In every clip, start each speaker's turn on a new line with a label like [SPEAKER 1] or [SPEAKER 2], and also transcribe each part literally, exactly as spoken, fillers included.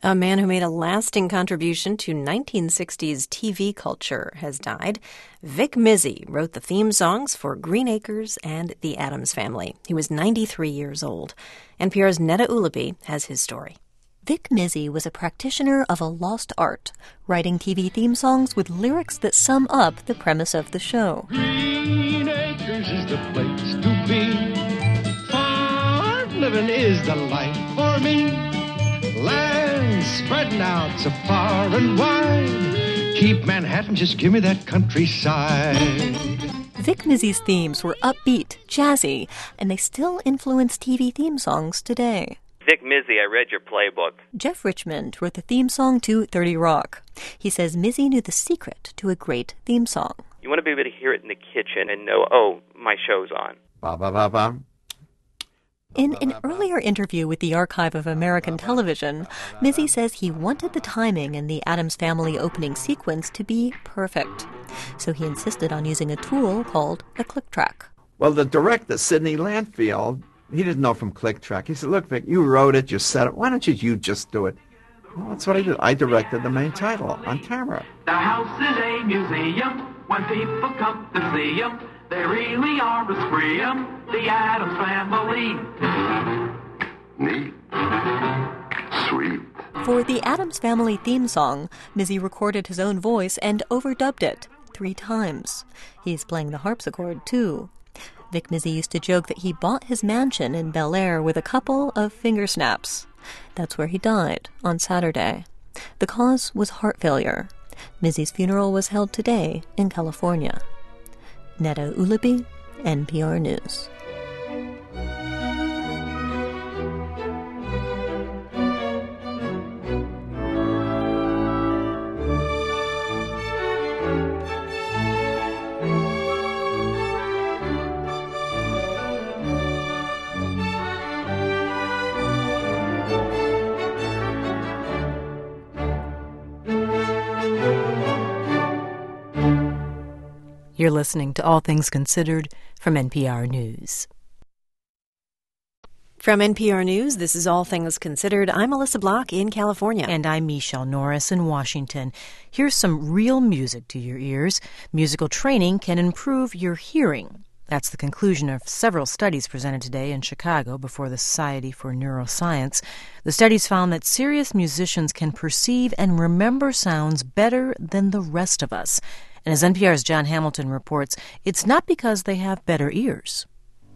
[SPEAKER 1] A man who made a lasting contribution to nineteen sixties T V culture has died. Vic Mizzy wrote the theme songs for Green Acres and The Addams Family. He was ninety-three years old. N P R's Neda Ulaby has his story.
[SPEAKER 2] Vic Mizzy was a practitioner of a lost art, writing T V theme songs with lyrics that sum up the premise of the show.
[SPEAKER 3] Green Acres is the place to be. Farm living is the life for me. Land spreading out so far and wide. Keep Manhattan, just give me that countryside.
[SPEAKER 2] Vic Mizzy's themes were upbeat, jazzy, and they still influence T V theme songs today.
[SPEAKER 4] Vic Mizzy, I read your playbook.
[SPEAKER 2] Jeff Richmond wrote the theme song to thirty Rock. He says Mizzy knew the secret to a great theme song.
[SPEAKER 4] You want to be able to hear it in the kitchen and know, oh, my show's on.
[SPEAKER 5] Ba ba ba ba.
[SPEAKER 2] In an earlier interview with the Archive of American Television, Mizzy says he wanted the timing in the Addams Family opening sequence to be perfect. So he insisted on using a tool called a click track.
[SPEAKER 5] Well, the director, Sidney Landfield, he didn't know from click track. He said, look, Vic, you wrote it, you said it. Why don't you, you just do it? Well, that's what I did. I directed the main title on camera.
[SPEAKER 6] The house is a museum. When people come to see them, they really are a scream. The Addams Family.
[SPEAKER 7] Neat. Sweet.
[SPEAKER 2] For the Addams Family theme song, Mizzy recorded his own voice and overdubbed it three times. He's playing the harpsichord, too. Vic Mizzy used to joke that he bought his mansion in Bel Air with a couple of finger snaps. That's where he died, on Saturday. The cause was heart failure. Mizzy's funeral was held today in California. Neda Ulaby, N P R News.
[SPEAKER 1] You're listening to All Things Considered from N P R News. From N P R News, this is All Things Considered. I'm Melissa Block in California.
[SPEAKER 8] And I'm Michelle Norris in Washington. Here's some real music to your ears. Musical training can improve your hearing. That's the conclusion of several studies presented today in Chicago before the Society for Neuroscience. The studies found that serious musicians can perceive and remember sounds better than the rest of us. And as N P R's John Hamilton reports, it's not because they have better ears.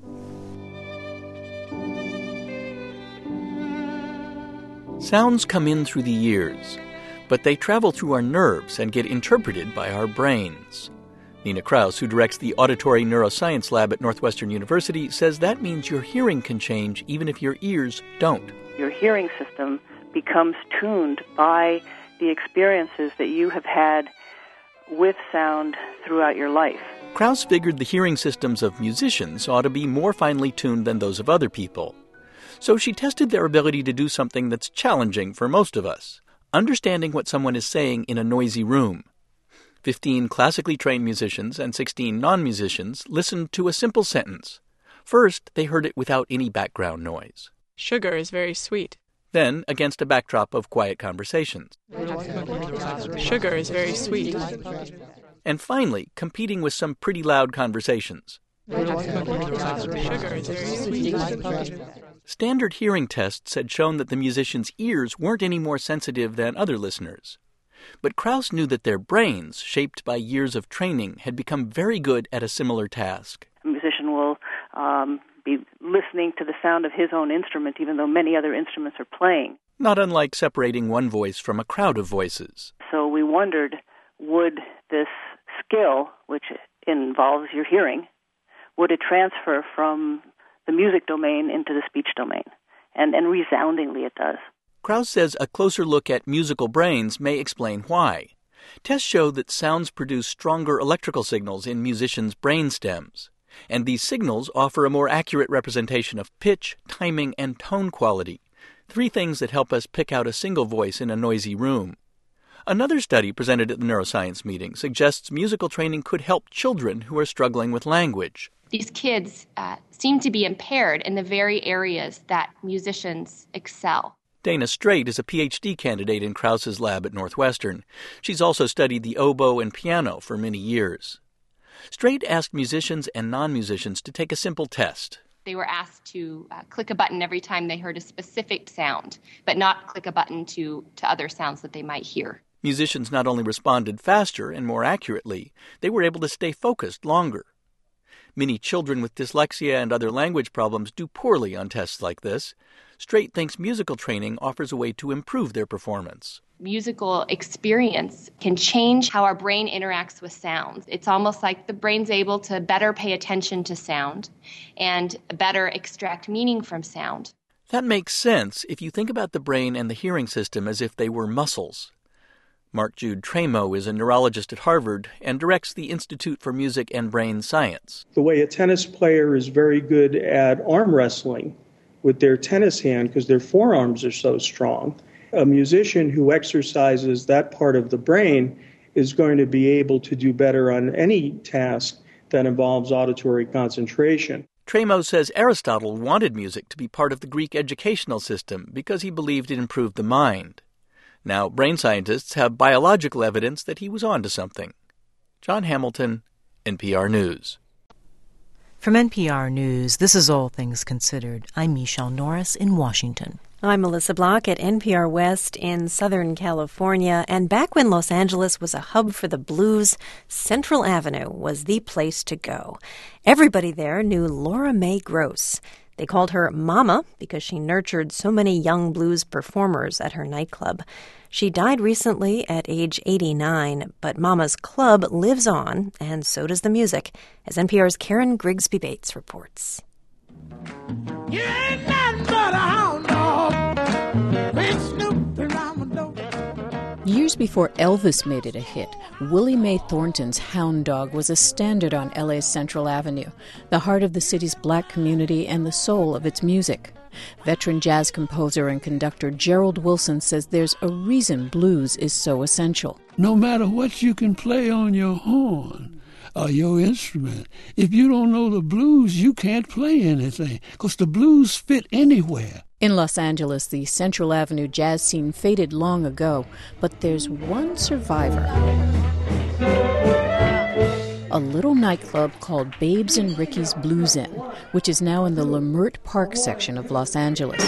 [SPEAKER 9] Sounds come in through the ears, but they travel through our nerves and get interpreted by our brains. Nina Kraus, who directs the Auditory Neuroscience Lab at Northwestern University, says that means your hearing can change even if your ears don't.
[SPEAKER 10] Your hearing system becomes tuned by the experiences that you have had with sound throughout your life.
[SPEAKER 9] Kraus figured the hearing systems of musicians ought to be more finely tuned than those of other people. So she tested their ability to do something that's challenging for most of us, understanding what someone is saying in a noisy room. Fifteen classically trained musicians and sixteen non-musicians listened to a simple sentence. First, they heard it without any background noise.
[SPEAKER 11] Sugar is very sweet.
[SPEAKER 9] Then, against a backdrop of quiet conversations.
[SPEAKER 11] Sugar is very sweet.
[SPEAKER 9] And finally, competing with some pretty loud conversations.
[SPEAKER 11] Sugar is very sweet.
[SPEAKER 9] Standard hearing tests had shown that the musicians' ears weren't any more sensitive than other listeners. But Kraus knew that their brains, shaped by years of training, had become very good at a similar task.
[SPEAKER 10] A musician will um, be listening to the sound of his own instrument, even though many other instruments are playing.
[SPEAKER 9] Not unlike separating one voice from a crowd of voices.
[SPEAKER 10] So we wondered, would this skill, which involves your hearing, would it transfer from the music domain into the speech domain? And, and resoundingly it does.
[SPEAKER 9] Kraus says a closer look at musical brains may explain why. Tests show that sounds produce stronger electrical signals in musicians' brain stems, and these signals offer a more accurate representation of pitch, timing, and tone quality, three things that help us pick out a single voice in a noisy room. Another study presented at the neuroscience meeting suggests musical training could help children who are struggling with language.
[SPEAKER 12] These kids uh, seem to be impaired in the very areas that musicians excel.
[SPEAKER 9] Dana Straight is a P H D candidate in Krause's lab at Northwestern. She's also studied the oboe and piano for many years. Straight asked musicians and non-musicians to take a simple test.
[SPEAKER 12] They were asked to uh, click a button every time they heard a specific sound, but not click a button to, to other sounds that they might hear.
[SPEAKER 9] Musicians not only responded faster and more accurately, they were able to stay focused longer. Many children with dyslexia and other language problems do poorly on tests like this. Straight thinks musical training offers a way to improve their performance.
[SPEAKER 12] Musical experience can change how our brain interacts with sounds. It's almost like the brain's able to better pay attention to sound and better extract meaning from sound.
[SPEAKER 9] That makes sense if you think about the brain and the hearing system as if they were muscles. Mark Jude Tremo is a neurologist at Harvard and directs the Institute for Music and Brain Science.
[SPEAKER 13] The way a tennis player is very good at arm wrestling with their tennis hand because their forearms are so strong, a musician who exercises that part of the brain is going to be able to do better on any task that involves auditory concentration.
[SPEAKER 9] Tremo says Aristotle wanted music to be part of the Greek educational system because he believed it improved the mind. Now, brain scientists have biological evidence that he was onto something. John Hamilton, N P R News.
[SPEAKER 8] From N P R News, this is All Things Considered. I'm Michelle Norris in Washington.
[SPEAKER 1] I'm Melissa Block at N P R West in Southern California. And back when Los Angeles was a hub for the blues, Central Avenue was the place to go. Everybody there knew Laura Mae Gross. They called her Mama because she nurtured so many young blues performers at her nightclub. She died recently at age eighty-nine, but Mama's club lives on, and so does the music, as N P R's Karen Grigsby Bates reports.
[SPEAKER 14] You ain't nothing but a hound dog. Been snooping around my door.
[SPEAKER 15] Years before Elvis made it a hit, Willie Mae Thornton's Hound Dog was a standard on L A's Central Avenue, the heart of the city's black community and the soul of its music. Veteran jazz composer and conductor Gerald Wilson says there's a reason blues is so essential.
[SPEAKER 16] No matter what you can play on your horn or your instrument, if you don't know the blues, you can't play anything, because the blues fit anywhere.
[SPEAKER 15] In Los Angeles, the Central Avenue jazz scene faded long ago, but there's one survivor. A little nightclub called Babes and Ricky's Blues Inn, which is now in the Leimert Park section of Los Angeles.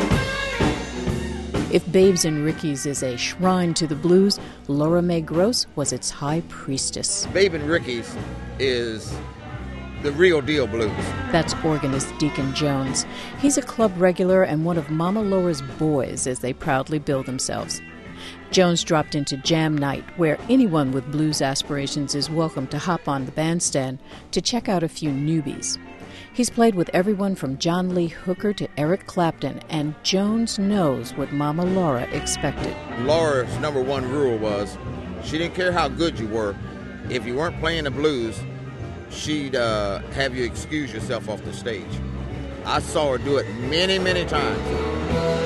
[SPEAKER 15] If Babes and Ricky's is a shrine to the blues, Laura Mae Gross was its high priestess.
[SPEAKER 17] Babe and Ricky's is the real deal blues.
[SPEAKER 15] That's organist Deacon Jones. He's a club regular and one of Mama Laura's boys, as they proudly bill themselves. Jones dropped into Jam Night, where anyone with blues aspirations is welcome to hop on the bandstand to check out a few newbies. He's played with everyone from John Lee Hooker to Eric Clapton, and Jones knows what Mama Laura expected.
[SPEAKER 17] Laura's number one rule was she didn't care how good you were. If you weren't playing the blues, she'd uh, have you excuse yourself off the stage. I saw her do it many, many times.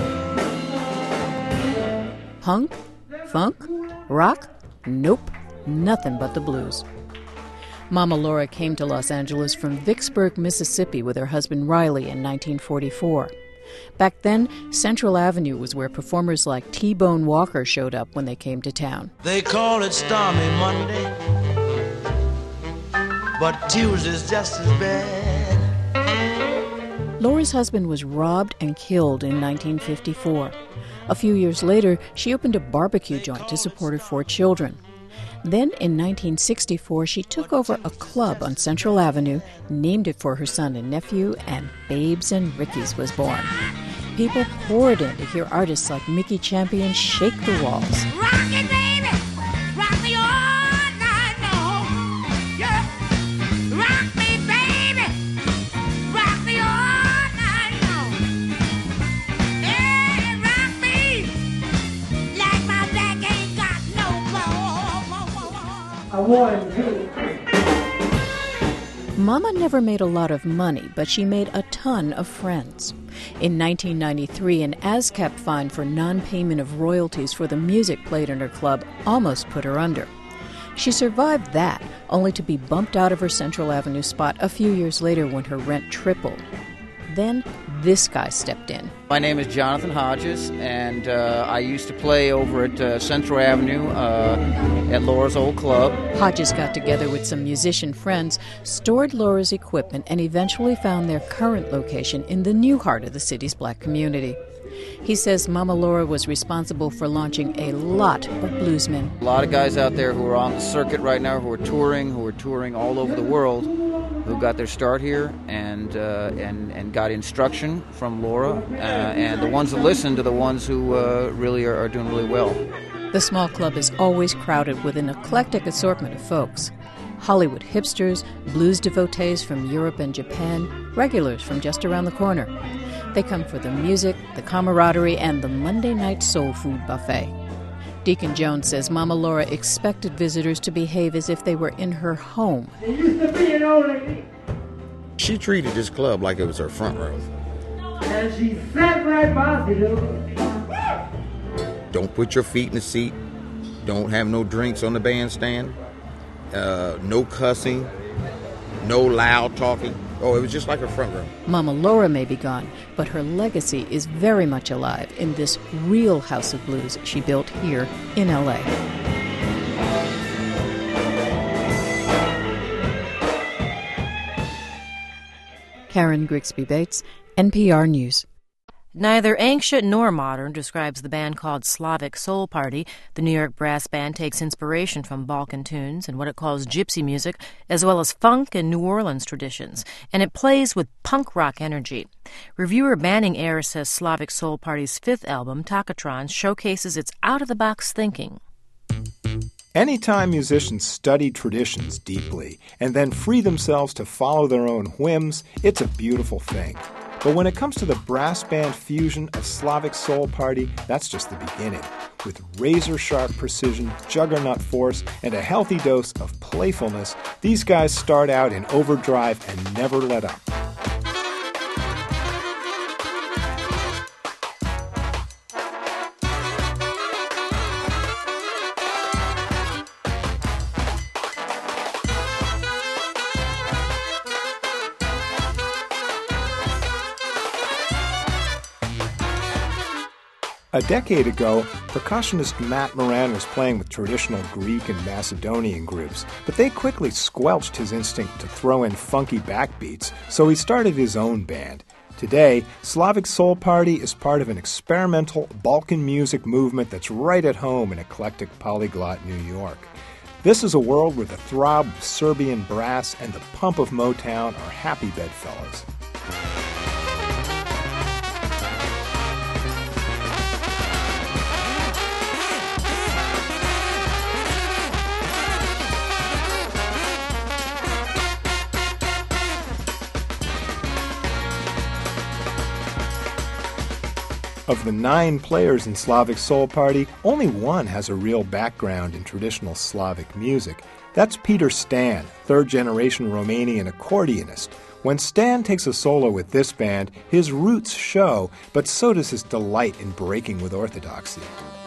[SPEAKER 15] Punk? Funk? Rock? Nope, nothing but the blues. Mama Laura came to Los Angeles from Vicksburg, Mississippi with her husband Riley in nineteen forty-four. Back then, Central Avenue was where performers like T-Bone Walker showed up when they came to town.
[SPEAKER 14] They call it Stormy Monday, but Tuesday's just as bad.
[SPEAKER 15] Laura's husband was robbed and killed in nineteen fifty-four. A few years later, she opened a barbecue joint to support her four children. Then, in nineteen sixty-four, she took over a club on Central Avenue, named it for her son and nephew, and Babes and Ricky's was born. People poured in to hear artists like Mickey Champion shake the walls.
[SPEAKER 14] Rock it, baby! Rock me all night long! Yeah! Rock me, baby! Rock me all night long! Hey, rock me like my back ain't got no bone! I want you.
[SPEAKER 15] Mama never made a lot of money, but she made a ton of friends. In nineteen ninety-three, an ASCAP fine for non-payment of royalties for the music played in her club almost put her under. She survived that, only to be bumped out of her Central Avenue spot a few years later when her rent tripled. Then this guy stepped in.
[SPEAKER 18] My name is Jonathan Hodges, and uh, I used to play over at uh, Central Avenue uh, at Laura's old club.
[SPEAKER 15] Hodges got together with some musician friends, stored Laura's equipment, and eventually found their current location in the new heart of the city's black community. He says Mama Laura was responsible for launching a lot of bluesmen.
[SPEAKER 18] A lot of guys out there who are on the circuit right now, who are touring, who are touring all over the world, who got their start here and uh, and and got instruction from Laura, uh, and the ones that listen to the ones who uh, really are, are doing really well.
[SPEAKER 15] The small club is always crowded with an eclectic assortment of folks. Hollywood hipsters, blues devotees from Europe and Japan, regulars from just around the corner. They come for the music, the camaraderie, and the Monday night soul food buffet. Deacon Jones says Mama Laura expected visitors to behave as if they were in her home.
[SPEAKER 14] There used to be an old lady,
[SPEAKER 17] She treated this club like it was her front row.
[SPEAKER 14] and she sat right by the door.
[SPEAKER 17] Don't put your feet in the seat. Don't have no drinks on the bandstand. Uh, no cussing. No loud talking. Oh, it was just like her front row.
[SPEAKER 15] Mama Laura may be gone, but her legacy is very much alive in this real house of blues she built here in L A. Karen Grigsby Bates, N P R News.
[SPEAKER 8] Neither ancient nor modern describes the band called Slavic Soul Party. The New York brass band takes inspiration from Balkan tunes and what it calls gypsy music, as well as funk and New Orleans traditions, and it plays with punk rock energy. Reviewer Banning Eyre says Slavic Soul Party's fifth album, Takatron, showcases its out-of-the-box thinking.
[SPEAKER 19] Anytime musicians study traditions deeply and then free themselves to follow their own whims, it's a beautiful thing. But when it comes to the brass band fusion of Slavic Soul Party, that's just the beginning. With razor-sharp precision, juggernaut force, and a healthy dose of playfulness, these guys start out in overdrive and never let up. A decade ago, percussionist Matt Moran was playing with traditional Greek and Macedonian groups, but they quickly squelched his instinct to throw in funky backbeats, so he started his own band. Today, Slavic Soul Party is part of an experimental Balkan music movement that's right at home in eclectic polyglot New York. This is a world where the throb of Serbian brass and the pump of Motown are happy bedfellows. Of the nine players in Slavic Soul Party, only one has a real background in traditional Slavic music. That's Peter Stan, third-generation Romanian accordionist. When Stan takes a solo with this band, his roots show, but so does his delight in breaking with orthodoxy.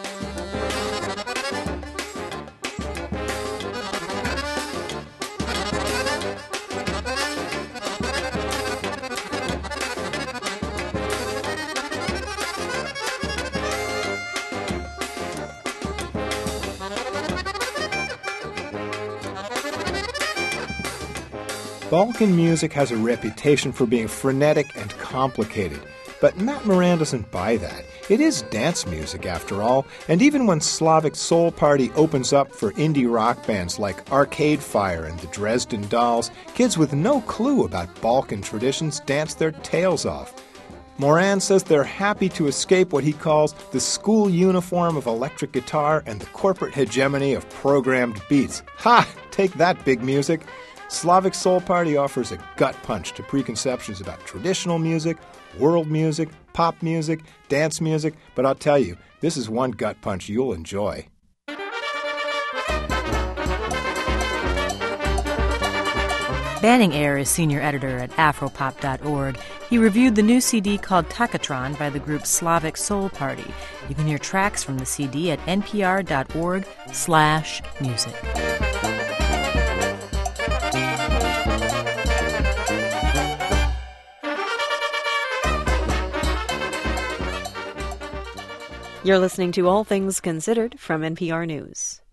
[SPEAKER 19] Balkan music has a reputation for being frenetic and complicated, but Matt Moran doesn't buy that. It is dance music, after all, and even when Slavic Soul Party opens up for indie rock bands like Arcade Fire and the Dresden Dolls, kids with no clue about Balkan traditions dance their tails off. Moran says they're happy to escape what he calls the school uniform of electric guitar and the corporate hegemony of programmed beats. Ha! Take that, big music! Slavic Soul Party offers a gut punch to preconceptions about traditional music, world music, pop music, dance music, but I'll tell you, this is one gut punch you'll enjoy.
[SPEAKER 8] Banning Eyre is senior editor at afropop dot org. He reviewed the new C D called Takatron by the group Slavic Soul Party. You can hear tracks from the C D at npr.org slash music.
[SPEAKER 1] You're listening to All Things Considered from N P R News.